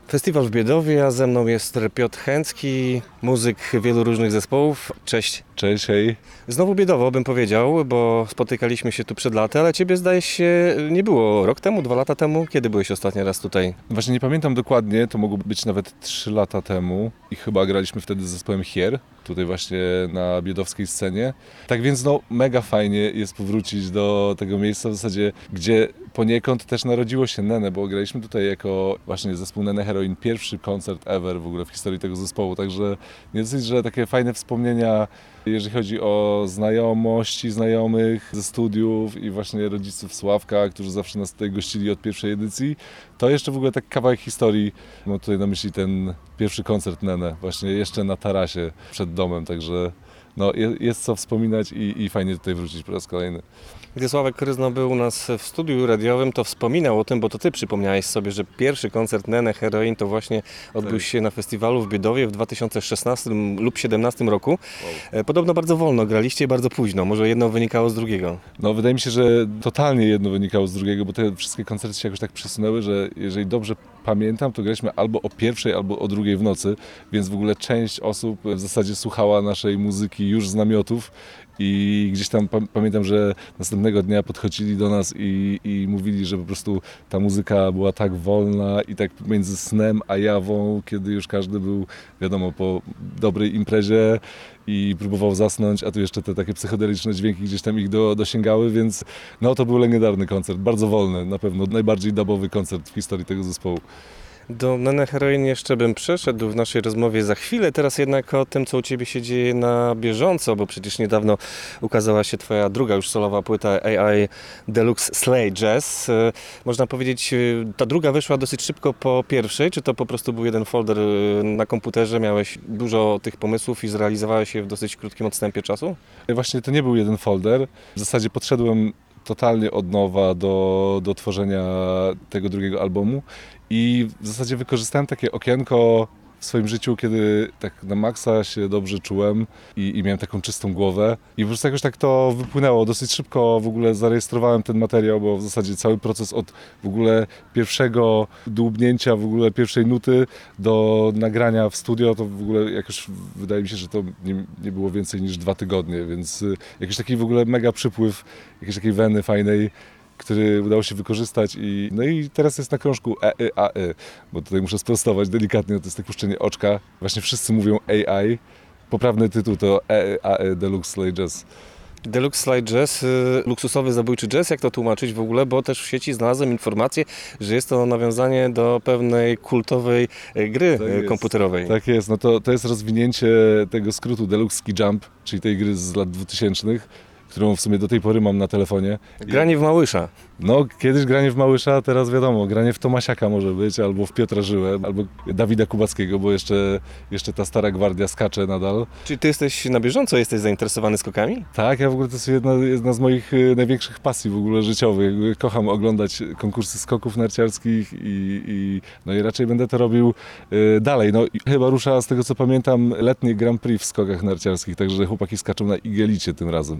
Festiwal w Biedowie, a ze mną jest Piotr Chęcki, muzyk wielu różnych zespołów. Cześć. Cześć, hej. Znowu Biedowo bym powiedział, bo spotykaliśmy się tu przed laty, ale ciebie zdaje się nie było rok temu, 2 lata temu. Kiedy byłeś ostatni raz tutaj? Właśnie nie pamiętam dokładnie, to mogło być nawet 3 lata temu i chyba graliśmy wtedy z zespołem Hier, tutaj właśnie na biedowskiej scenie. Tak więc mega fajnie jest powrócić do tego miejsca w zasadzie, gdzie poniekąd też narodziło się Nene, bo graliśmy tutaj jako właśnie zespół Nene Heroin, pierwszy koncert ever w ogóle w historii tego zespołu, także nie dosyć, że takie fajne wspomnienia, jeżeli chodzi o znajomości, znajomych ze studiów i właśnie rodziców Sławka, którzy zawsze nas tutaj gościli od pierwszej edycji, to jeszcze w ogóle tak kawałek historii. Mam tutaj na myśli ten pierwszy koncert Nene, właśnie jeszcze na tarasie przed domem, także jest co wspominać i fajnie tutaj wrócić po raz kolejny. Gdy Sławek Kryzno był u nas w studiu radiowym, to wspominał o tym, bo to ty przypomniałeś sobie, że pierwszy koncert Nene Heroin to właśnie odbył się na festiwalu w Biedowie w 2016 lub 2017 roku. Wow. Podobno bardzo wolno graliście i bardzo późno. Może jedno wynikało z drugiego? Wydaje mi się, że totalnie jedno wynikało z drugiego, bo te wszystkie koncerty się jakoś tak przesunęły, że jeżeli dobrze pamiętam, to graliśmy albo o 1:00, albo o 2:00 w nocy, więc w ogóle część osób w zasadzie słuchała naszej muzyki już z namiotów. I gdzieś tam pamiętam, że następnego dnia podchodzili do nas i mówili, że po prostu ta muzyka była tak wolna i tak między snem a jawą, kiedy już każdy był, wiadomo, po dobrej imprezie i próbował zasnąć, a tu jeszcze te takie psychodeliczne dźwięki gdzieś tam ich dosięgały, więc to był legendarny koncert, bardzo wolny, na pewno najbardziej dubowy koncert w historii tego zespołu. Do Nene Heroin jeszcze bym przeszedł w naszej rozmowie za chwilę, teraz jednak o tym, co u ciebie się dzieje na bieżąco, bo przecież niedawno ukazała się twoja druga już solowa płyta AI Deluxe Slay Jazz. Można powiedzieć, ta druga wyszła dosyć szybko po pierwszej, czy to po prostu był jeden folder na komputerze, miałeś dużo tych pomysłów i zrealizowałeś je w dosyć krótkim odstępie czasu? Właśnie to nie był jeden folder, w zasadzie podszedłem totalnie od nowa do tworzenia tego drugiego albumu i w zasadzie wykorzystałem takie okienko w swoim życiu, kiedy tak na maksa się dobrze czułem i miałem taką czystą głowę i po prostu jakoś tak to wypłynęło. Dosyć szybko w ogóle zarejestrowałem ten materiał, bo w zasadzie cały proces od w ogóle pierwszego dłubnięcia, w ogóle pierwszej nuty do nagrania w studio, to w ogóle jakoś wydaje mi się, że to nie było więcej niż 2 tygodnie, więc jakiś taki w ogóle mega przypływ jakiejś takiej weny fajnej, który udało się wykorzystać i teraz jest na krążku AI, bo tutaj muszę sprostować delikatnie, to jest takie puszczenie oczka. Właśnie wszyscy mówią AI, poprawny tytuł to AI Deluxe Slay Jazz. Deluxe Slay Jazz, luksusowy zabójczy jazz, jak to tłumaczyć w ogóle, bo też w sieci znalazłem informację, że jest to nawiązanie do pewnej kultowej gry komputerowej. Tak jest, to jest rozwinięcie tego skrótu Deluxe Ski Jump, czyli tej gry z lat 2000, którą w sumie do tej pory mam na telefonie. Granie w Małysza. Kiedyś granie w Małysza, teraz wiadomo, granie w Tomasiaka może być, albo w Piotra Żyłę, albo Dawida Kubackiego, bo jeszcze ta stara gwardia skacze nadal. Czy ty jesteś na bieżąco, jesteś zainteresowany skokami? Tak, ja w ogóle to jest jedna z moich największych pasji w ogóle życiowych. Kocham oglądać konkursy skoków narciarskich i raczej będę to robił dalej. Chyba rusza, z tego co pamiętam, letnie Grand Prix w skokach narciarskich, także chłopaki skaczą na igelicie tym razem.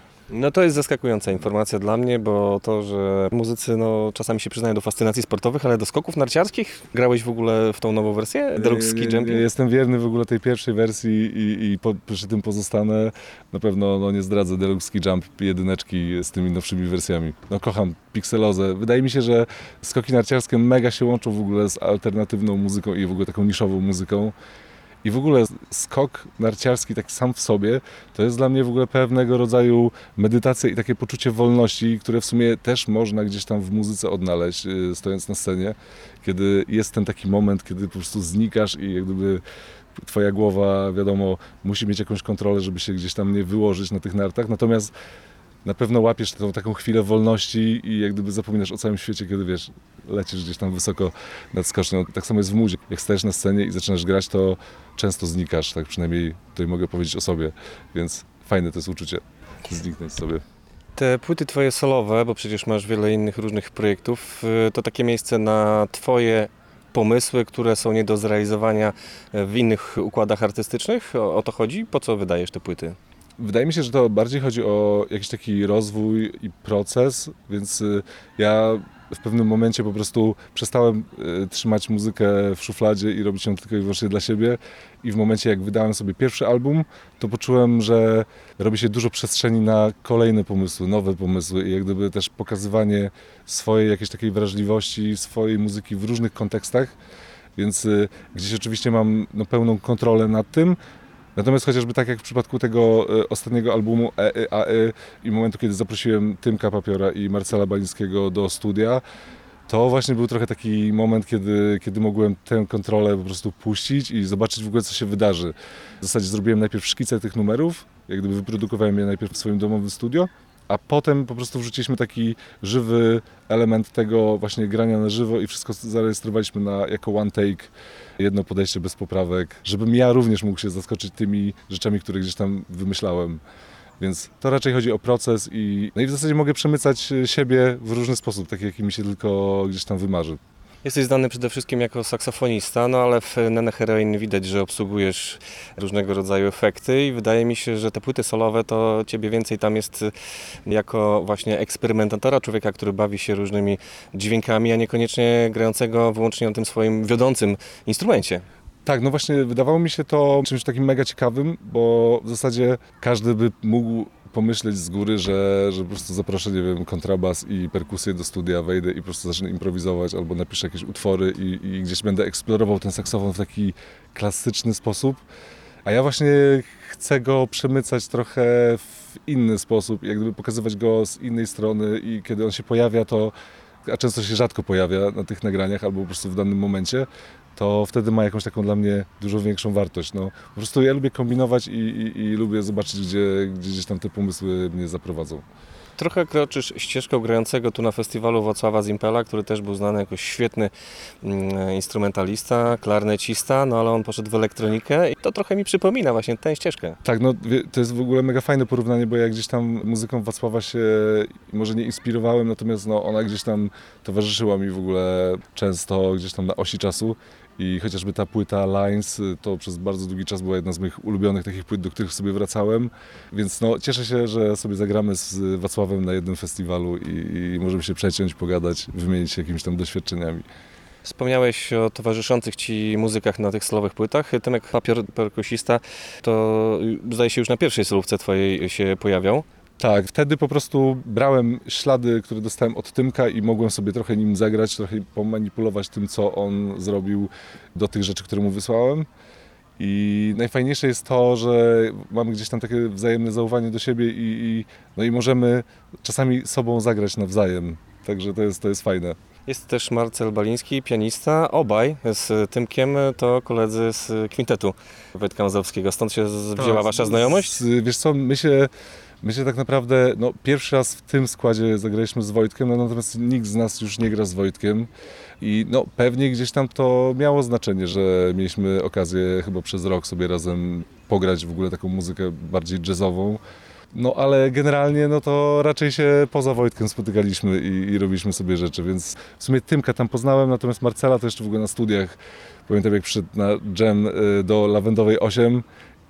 To jest zaskakująca informacja dla mnie, bo to, że muzycy czasami się przyznają do fascynacji sportowych, ale do skoków narciarskich grałeś w ogóle w tą nową wersję? Deluxe Ski Jumping? Jestem wierny w ogóle tej pierwszej wersji i przy tym pozostanę. Na pewno nie zdradzę Deluxe Ski Jump jedyneczki z tymi nowszymi wersjami. Kocham pikselozę. Wydaje mi się, że skoki narciarskie mega się łączą w ogóle z alternatywną muzyką i w ogóle taką niszową muzyką. I w ogóle skok narciarski tak sam w sobie to jest dla mnie w ogóle pewnego rodzaju medytacja i takie poczucie wolności, które w sumie też można gdzieś tam w muzyce odnaleźć, stojąc na scenie, kiedy jest ten taki moment, kiedy po prostu znikasz i jak gdyby twoja głowa, wiadomo, musi mieć jakąś kontrolę, żeby się gdzieś tam nie wyłożyć na tych nartach, natomiast na pewno łapiesz tą taką chwilę wolności i jak gdyby zapominasz o całym świecie, kiedy lecisz gdzieś tam wysoko nad skocznią. Tak samo jest w muzie. Jak stajesz na scenie i zaczynasz grać, to często znikasz, tak przynajmniej tutaj mogę powiedzieć o sobie, więc fajne to jest uczucie, zniknąć sobie. Te płyty twoje solowe, bo przecież masz wiele innych różnych projektów, to takie miejsce na twoje pomysły, które są nie do zrealizowania w innych układach artystycznych? O to chodzi? Po co wydajesz te płyty? Wydaje mi się, że to bardziej chodzi o jakiś taki rozwój i proces, więc ja w pewnym momencie po prostu przestałem trzymać muzykę w szufladzie i robić ją tylko i wyłącznie dla siebie. I w momencie, jak wydałem sobie pierwszy album, to poczułem, że robi się dużo przestrzeni na kolejne pomysły, nowe pomysły i jak gdyby też pokazywanie swojej jakiejś takiej wrażliwości, swojej muzyki w różnych kontekstach. Więc gdzieś oczywiście mam pełną kontrolę nad tym. Natomiast chociażby tak jak w przypadku tego ostatniego albumu AY i momentu, kiedy zaprosiłem Tymka Papiora i Marcela Balińskiego do studia, to właśnie był trochę taki moment, kiedy mogłem tę kontrolę po prostu puścić i zobaczyć w ogóle, co się wydarzy. W zasadzie zrobiłem najpierw szkice tych numerów, jak gdyby wyprodukowałem je najpierw w swoim domowym studio, a potem po prostu wrzuciliśmy taki żywy element tego właśnie grania na żywo i wszystko zarejestrowaliśmy jako one take, jedno podejście bez poprawek, żebym ja również mógł się zaskoczyć tymi rzeczami, które gdzieś tam wymyślałem. Więc to raczej chodzi o proces i w zasadzie mogę przemycać siebie w różny sposób, tak jaki mi się tylko gdzieś tam wymarzy. Jesteś znany przede wszystkim jako saksofonista, no ale w Nene Heroin widać, że obsługujesz różnego rodzaju efekty i wydaje mi się, że te płyty solowe to ciebie więcej tam jest jako właśnie eksperymentatora, człowieka, który bawi się różnymi dźwiękami, a niekoniecznie grającego wyłącznie na tym swoim wiodącym instrumencie. Tak, no właśnie wydawało mi się to czymś takim mega ciekawym, bo w zasadzie każdy by mógł pomyśleć z góry, że po prostu zaproszę, nie wiem, kontrabas i perkusję do studia, wejdę i po prostu zacznę improwizować albo napiszę jakieś utwory i gdzieś będę eksplorował ten saksofon w taki klasyczny sposób. A ja właśnie chcę go przemycać trochę w inny sposób, jak gdyby pokazywać go z innej strony i kiedy on się pojawia, a często się rzadko pojawia na tych nagraniach albo po prostu w danym momencie, to wtedy ma jakąś taką dla mnie dużo większą wartość. No, po prostu ja lubię kombinować i lubię zobaczyć, gdzie gdzieś tam te pomysły mnie zaprowadzą. Trochę kroczysz ścieżką grającego tu na festiwalu Wacława Zimpela, który też był znany jako świetny instrumentalista, klarnecista, no ale on poszedł w elektronikę i to trochę mi przypomina właśnie tę ścieżkę. Tak, no to jest w ogóle mega fajne porównanie, bo ja gdzieś tam muzyką Wacława się może nie inspirowałem, natomiast ona gdzieś tam towarzyszyła mi w ogóle często gdzieś tam na osi czasu. I chociażby ta płyta Lines to przez bardzo długi czas była jedna z moich ulubionych takich płyt, do których sobie wracałem. Więc cieszę się, że sobie zagramy z Wacławem na jednym festiwalu i możemy się przeciąć, pogadać, wymienić się jakimiś tam doświadczeniami. Wspomniałeś o towarzyszących ci muzykach na tych solowych płytach. Tymek Papior, perkusista, to zdaje się już na pierwszej solówce twojej się pojawiał. Tak, wtedy po prostu brałem ślady, które dostałem od Tymka i mogłem sobie trochę nim zagrać, trochę pomanipulować tym, co on zrobił do tych rzeczy, które mu wysłałem. I najfajniejsze jest to, że mamy gdzieś tam takie wzajemne zaufanie do siebie i możemy czasami sobą zagrać nawzajem. Także to jest fajne. Jest też Marcel Baliński, pianista. Obaj z Tymkiem to koledzy z kwintetu Wojtka Mazowskiego. Stąd się wzięła wasza znajomość? Wiesz co, my się tak naprawdę, pierwszy raz w tym składzie zagraliśmy z Wojtkiem, natomiast nikt z nas już nie gra z Wojtkiem i pewnie gdzieś tam to miało znaczenie, że mieliśmy okazję chyba przez rok sobie razem pograć w ogóle taką muzykę bardziej jazzową. Ale generalnie to raczej się poza Wojtkiem spotykaliśmy i robiliśmy sobie rzeczy, więc w sumie Tymka tam poznałem, natomiast Marcela to jeszcze w ogóle na studiach. Pamiętam, jak przyszedł na jam do Lawendowej 8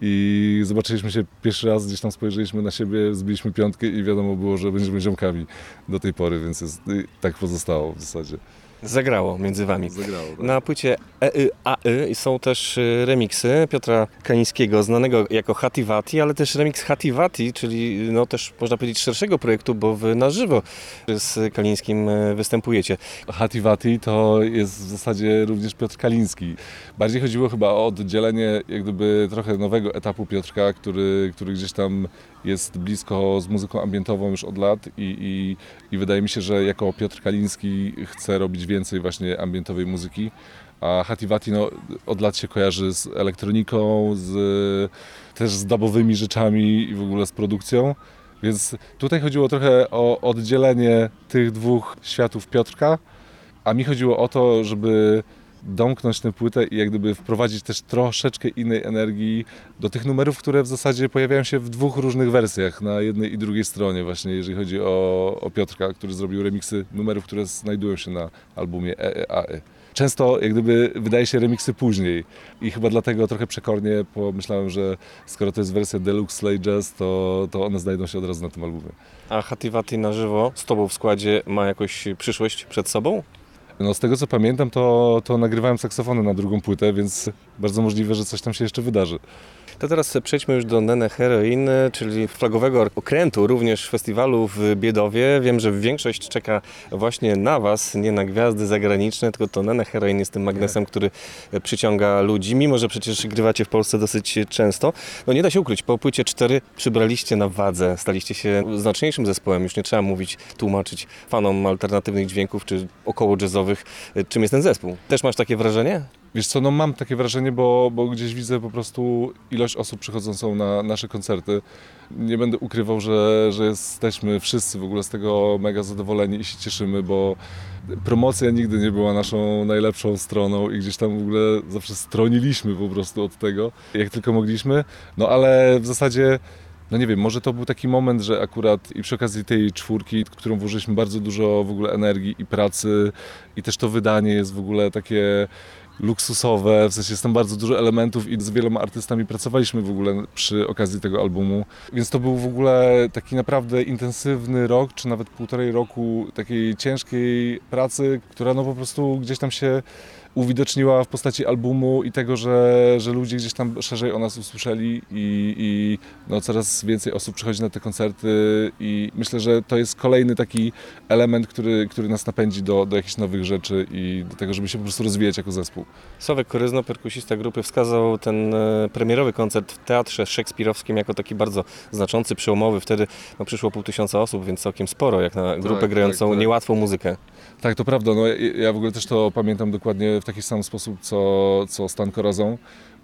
i zobaczyliśmy się pierwszy raz, gdzieś tam spojrzeliśmy na siebie, zbiliśmy piątkę i wiadomo było, że będziemy ziomkami do tej pory, więc tak pozostało w zasadzie. Zagrało między wami. Zagrało, tak. Na płycie AY są też remiksy Piotra Kalińskiego, znanego jako Hativati, ale też remix Hativati, czyli też można powiedzieć szerszego projektu, bo wy na żywo z Kalińskim występujecie. Hativati to jest w zasadzie również Piotr Kaliński. Bardziej chodziło chyba o oddzielenie jak gdyby trochę nowego etapu Piotrka, który gdzieś tam jest blisko z muzyką ambientową już od lat i wydaje mi się, że jako Piotr Kaliński chce robić więcej właśnie ambientowej muzyki, a Hativati od lat się kojarzy z elektroniką, też z dubowymi rzeczami i w ogóle z produkcją, więc tutaj chodziło trochę o oddzielenie tych dwóch światów Piotrka, a mi chodziło o to, żeby domknąć tę płytę i jak gdyby wprowadzić też troszeczkę innej energii do tych numerów, które w zasadzie pojawiają się w dwóch różnych wersjach, na jednej i drugiej stronie właśnie, jeżeli chodzi o Piotrka, który zrobił remiksy numerów, które znajdują się na albumie AY. często jak gdyby wydaje się remiksy później i chyba dlatego trochę przekornie pomyślałem, że skoro to jest wersja Deluxe Slay Jazz, to one znajdą się od razu na tym albumie. A Hattivati na żywo z tobą w składzie ma jakąś przyszłość przed sobą? No z tego co pamiętam, to nagrywałem saksofony na drugą płytę, więc bardzo możliwe, że coś tam się jeszcze wydarzy. To teraz przejdźmy już do Nene Heroin, czyli flagowego okrętu również festiwalu w Biedowie. Wiem, że większość czeka właśnie na was, nie na gwiazdy zagraniczne, tylko to Nene Heroin jest tym magnesem, który przyciąga ludzi, mimo że przecież grywacie w Polsce dosyć często. No nie da się ukryć, po płycie 4 przybraliście na wadze, staliście się znaczniejszym zespołem, już nie trzeba mówić, tłumaczyć fanom alternatywnych dźwięków czy około jazzowych, czym jest ten zespół. Też masz takie wrażenie? Wiesz co, no mam takie wrażenie, bo gdzieś widzę po prostu ilość osób przychodzącą na nasze koncerty. Nie będę ukrywał, że jesteśmy wszyscy w ogóle z tego mega zadowoleni i się cieszymy, bo promocja nigdy nie była naszą najlepszą stroną i gdzieś tam w ogóle zawsze stroniliśmy po prostu od tego, jak tylko mogliśmy. No ale w zasadzie, no nie wiem, może to był taki moment, że akurat i przy okazji tej czwórki, którą włożyliśmy bardzo dużo w ogóle energii i pracy i też to wydanie jest w ogóle takie luksusowe, w sensie jest tam bardzo dużo elementów i z wieloma artystami pracowaliśmy w ogóle przy okazji tego albumu, więc to był w ogóle taki naprawdę intensywny rok, czy nawet półtorej roku takiej ciężkiej pracy, która no po prostu gdzieś tam się uwidoczniła w postaci albumu i tego, że ludzie gdzieś tam szerzej o nas usłyszeli i no coraz więcej osób przychodzi na te koncerty i myślę, że to jest kolejny taki element, który nas napędzi do jakichś nowych rzeczy i do tego, żeby się po prostu rozwijać jako zespół. Sławek Koryzno, perkusista grupy, wskazał ten premierowy koncert w Teatrze Szekspirowskim jako taki bardzo znaczący, przełomowy. Wtedy no, przyszło 500 osób, więc całkiem sporo, jak na grupę grającą niełatwą muzykę. Tak, to prawda. No, ja w ogóle też to pamiętam dokładnie w taki sam sposób, co Stan Corazon,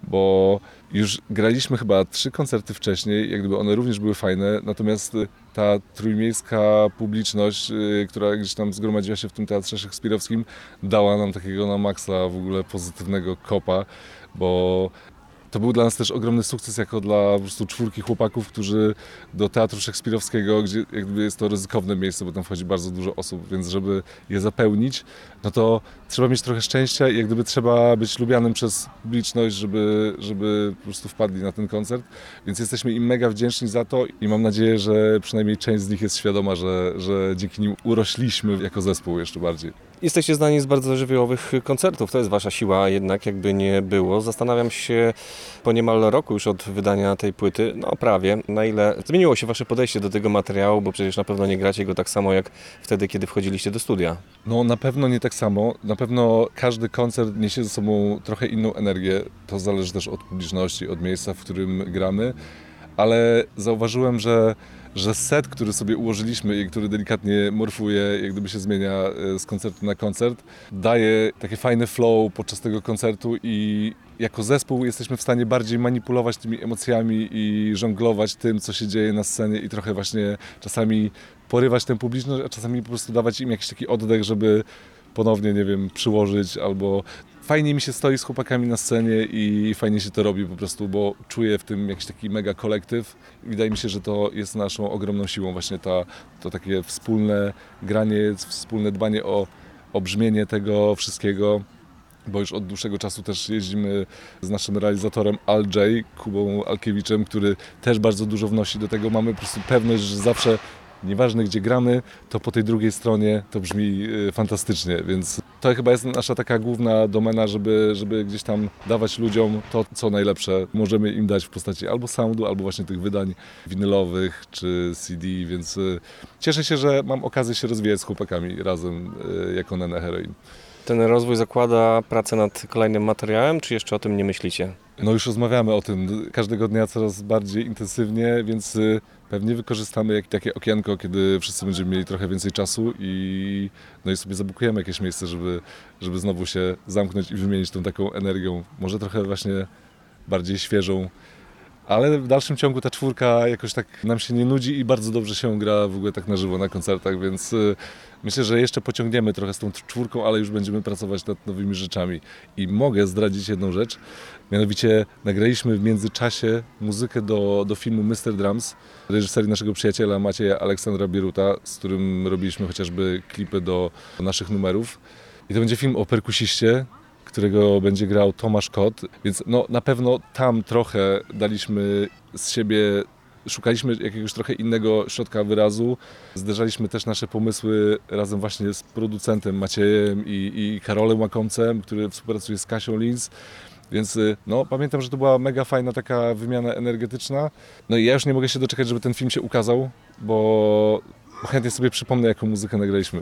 bo już graliśmy chyba 3 koncerty wcześniej, jak gdyby one również były fajne, natomiast ta trójmiejska publiczność, która gdzieś tam zgromadziła się w tym Teatrze Szekspirowskim, dała nam takiego na maksa w ogóle pozytywnego kopa, bo to był dla nas też ogromny sukces jako dla po prostu czwórki chłopaków, którzy do Teatru Szekspirowskiego, gdzie jakby jest to ryzykowne miejsce, bo tam wchodzi bardzo dużo osób, więc żeby je zapełnić, no to trzeba mieć trochę szczęścia i jak gdyby trzeba być lubianym przez publiczność, żeby po prostu wpadli na ten koncert. Więc jesteśmy im mega wdzięczni za to i mam nadzieję, że przynajmniej część z nich jest świadoma, że dzięki nim urośliśmy jako zespół jeszcze bardziej. Jesteście znani z bardzo żywiołowych koncertów, to jest wasza siła jednak, jakby nie było. Zastanawiam się po niemal roku już od wydania tej płyty, no prawie, na ile zmieniło się wasze podejście do tego materiału, bo przecież na pewno nie gracie go tak samo jak wtedy, kiedy wchodziliście do studia. No na pewno nie tak samo, na pewno każdy koncert niesie ze sobą trochę inną energię, to zależy też od publiczności, od miejsca, w którym gramy, ale zauważyłem, że set, który sobie ułożyliśmy i który delikatnie morfuje, jak gdyby się zmienia z koncertu na koncert, daje takie fajne flow podczas tego koncertu i jako zespół jesteśmy w stanie bardziej manipulować tymi emocjami i żonglować tym, co się dzieje na scenie i trochę właśnie czasami porywać tę publiczność, a czasami po prostu dawać im jakiś taki oddech, żeby ponownie, nie wiem, przyłożyć albo fajnie mi się stoi z chłopakami na scenie i fajnie się to robi po prostu, bo czuję w tym jakiś taki mega kolektyw. Wydaje mi się, że to jest naszą ogromną siłą właśnie to takie wspólne granie, wspólne dbanie o brzmienie tego wszystkiego, bo już od dłuższego czasu też jeździmy z naszym realizatorem Al J, Kubą Alkiewiczem, który też bardzo dużo wnosi do tego. Mamy po prostu pewność, że zawsze nieważne gdzie gramy, to po tej drugiej stronie to brzmi fantastycznie, więc to chyba jest nasza taka główna domena, żeby gdzieś tam dawać ludziom to, co najlepsze możemy im dać w postaci albo soundu, albo właśnie tych wydań winylowych czy CD, więc cieszę się, że mam okazję się rozwijać z chłopakami razem jako Nene Heroin. Ten rozwój zakłada pracę nad kolejnym materiałem, czy jeszcze o tym nie myślicie? No już rozmawiamy o tym każdego dnia coraz bardziej intensywnie, więc pewnie wykorzystamy takie okienko, kiedy wszyscy będziemy mieli trochę więcej czasu i sobie zabukujemy jakieś miejsce, żeby znowu się zamknąć i wymienić tą taką energią, może trochę właśnie bardziej świeżą. Ale w dalszym ciągu ta czwórka jakoś tak nam się nie nudzi i bardzo dobrze się gra w ogóle tak na żywo na koncertach, więc myślę, że jeszcze pociągniemy trochę z tą czwórką, ale już będziemy pracować nad nowymi rzeczami. I mogę zdradzić jedną rzecz, mianowicie nagraliśmy w międzyczasie muzykę do filmu Mr. Drums, reżyserii naszego przyjaciela Macieja Aleksandra Bieruta, z którym robiliśmy chociażby klipy do naszych numerów. I to będzie film o perkusiście, którego będzie grał Tomasz Kot, więc no, na pewno tam trochę daliśmy z siebie, szukaliśmy jakiegoś trochę innego środka wyrazu. Zderzaliśmy też nasze pomysły razem właśnie z producentem Maciejem i Karolem Łakomcem, który współpracuje z Kasią Linz. Więc no, pamiętam, że to była mega fajna taka wymiana energetyczna. No i ja już nie mogę się doczekać, żeby ten film się ukazał, bo chętnie sobie przypomnę, jaką muzykę nagraliśmy.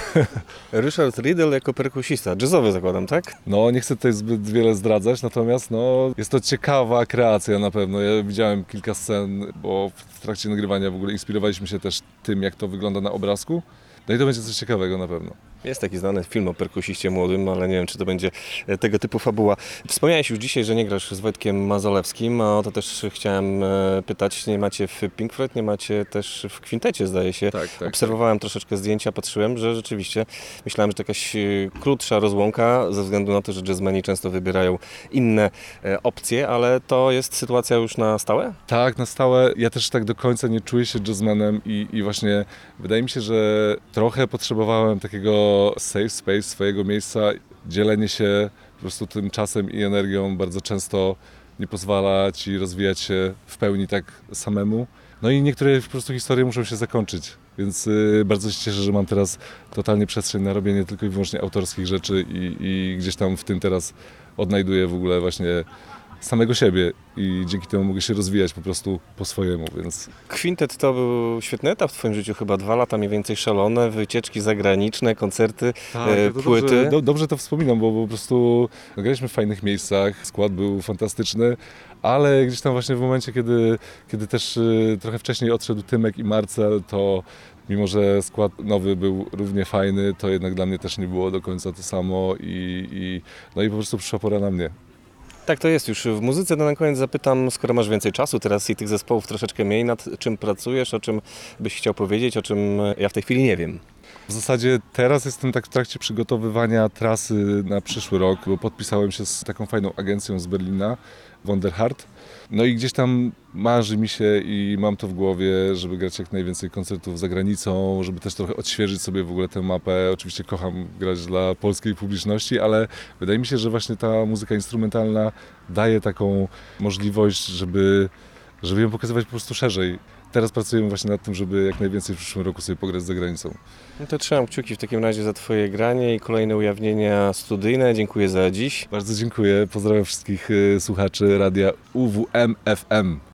Ryszard Riedel jako perkusista, jazzowy zakładam, tak? No, nie chcę tutaj zbyt wiele zdradzać, natomiast no, jest to ciekawa kreacja na pewno. Ja widziałem kilka scen, bo w trakcie nagrywania w ogóle inspirowaliśmy się też tym, jak to wygląda na obrazku. No i to będzie coś ciekawego na pewno. Jest taki znany film o perkusiście młodym, ale nie wiem, czy to będzie tego typu fabuła. Wspomniałeś już dzisiaj, że nie grasz z Wojtkiem Mazolewskim, a o to też chciałem pytać. Nie macie w Pink Floyd, nie macie też w kwintecie, zdaje się. Tak. Obserwowałem troszeczkę zdjęcia, patrzyłem, że rzeczywiście myślałem, że to jakaś krótsza rozłąka, ze względu na to, że jazzmeni często wybierają inne opcje, ale to jest sytuacja już na stałe? Tak, na stałe. Ja też tak do końca nie czuję się jazzmanem i właśnie wydaje mi się, że trochę potrzebowałem takiego safe space, swojego miejsca. Dzielenie się po prostu tym czasem i energią bardzo często nie pozwala ci rozwijać się w pełni tak samemu. No i niektóre po prostu historie muszą się zakończyć, więc bardzo się cieszę, że mam teraz totalnie przestrzeń na robienie tylko i wyłącznie autorskich rzeczy i gdzieś tam w tym teraz odnajduję w ogóle właśnie samego siebie i dzięki temu mogę się rozwijać po prostu po swojemu, więc... Kwintet to był świetny etap w twoim życiu, chyba 2 lata mniej więcej szalone, wycieczki zagraniczne, koncerty, płyty. Dobrze to wspominam, bo po prostu graliśmy w fajnych miejscach, skład był fantastyczny, ale gdzieś tam właśnie w momencie, kiedy też trochę wcześniej odszedł Tymek i Marcel, to mimo że skład nowy był równie fajny, to jednak dla mnie też nie było do końca to samo no i po prostu przyszła pora na mnie. Tak to jest już w muzyce. No na koniec zapytam, skoro masz więcej czasu teraz i tych zespołów troszeczkę mniej, nad czym pracujesz, o czym byś chciał powiedzieć, o czym ja w tej chwili nie wiem. W zasadzie teraz jestem tak w trakcie przygotowywania trasy na przyszły rok, bo podpisałem się z taką fajną agencją z Berlina, Wonderhart. No i gdzieś tam marzy mi się i mam to w głowie, żeby grać jak najwięcej koncertów za granicą, żeby też trochę odświeżyć sobie w ogóle tę mapę. Oczywiście kocham grać dla polskiej publiczności, ale wydaje mi się, że właśnie ta muzyka instrumentalna daje taką możliwość, żeby ją pokazywać po prostu szerzej. Teraz pracujemy właśnie nad tym, żeby jak najwięcej w przyszłym roku sobie pograć za granicą. No to trzymam kciuki w takim razie za twoje granie i kolejne ujawnienia studyjne. Dziękuję za dziś. Bardzo dziękuję. Pozdrawiam wszystkich słuchaczy radia UWM FM.